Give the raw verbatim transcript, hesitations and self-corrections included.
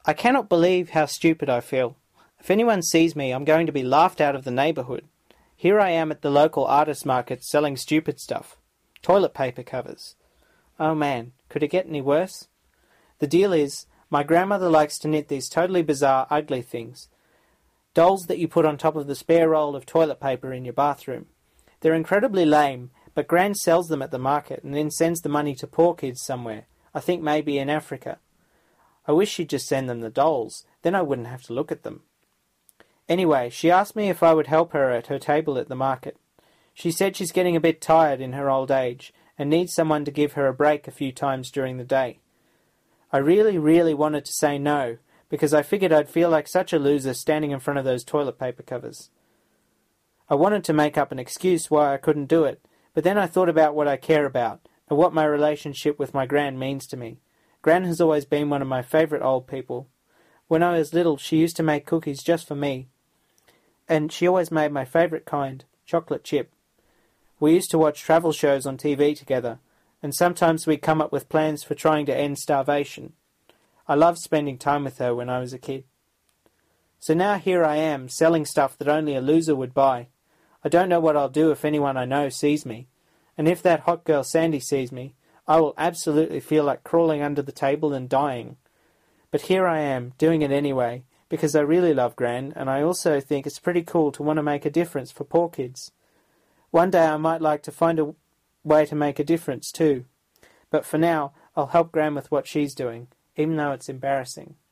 I cannot believe how stupid I feel. If anyone sees me, I'm going to be laughed out of the neighbourhood. Here I am at the local artist market selling stupid stuff. Toilet paper covers. Oh man, could it get any worse? The deal is, my grandmother likes to knit these totally bizarre, ugly things. Dolls that you put on top of the spare roll of toilet paper in your bathroom. They're incredibly lame, but Gran sells them at the market and then sends the money to poor kids somewhere. I think maybe in Africa. I wish she'd just send them the dolls, then I wouldn't have to look at them. Anyway, she asked me if I would help her at her table at the market. She said she's getting a bit tired in her old age and needs someone to give her a break a few times during the day. I really, really wanted to say no, because I figured I'd feel like such a loser standing in front of those toilet paper covers. I wanted to make up an excuse why I couldn't do it, but then I thought about what I care about and what my relationship with my Gran means to me. Gran has always been one of my favourite old people. When I was little, she used to make cookies just for me, and she always made my favourite kind, chocolate chip. We used to watch travel shows on T V together, and sometimes we'd come up with plans for trying to end starvation. I loved spending time with her when I was a kid. So now here I am, selling stuff that only a loser would buy. I don't know what I'll do if anyone I know sees me, and if that hot girl Sandy sees me, I will absolutely feel like crawling under the table and dying. But here I am, doing it anyway, because I really love Gran, and I also think it's pretty cool to want to make a difference for poor kids. One day I might like to find a way to make a difference too. But for now, I'll help Gran with what she's doing, even though it's embarrassing.